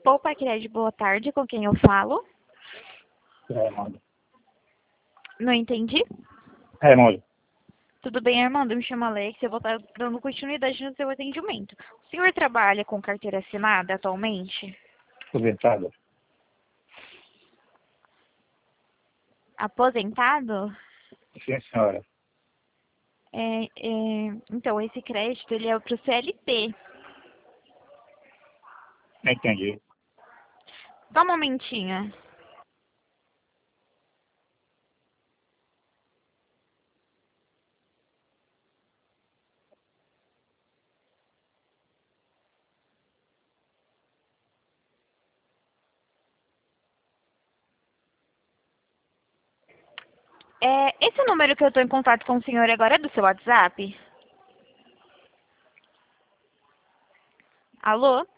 Poupa Crédito, boa tarde, com quem eu falo? Raimundo. Não entendi. Raimundo. Tudo bem, Armando? Me chamo Alex, eu vou estar dando continuidade no seu atendimento. O senhor trabalha com carteira assinada atualmente? Aposentado. Aposentado? Sim, senhora. Então, esse crédito ele é para o CLT. Não entendi. Só um momentinho. Esse número que eu estou em contato com o senhor agora é do seu WhatsApp? Alô?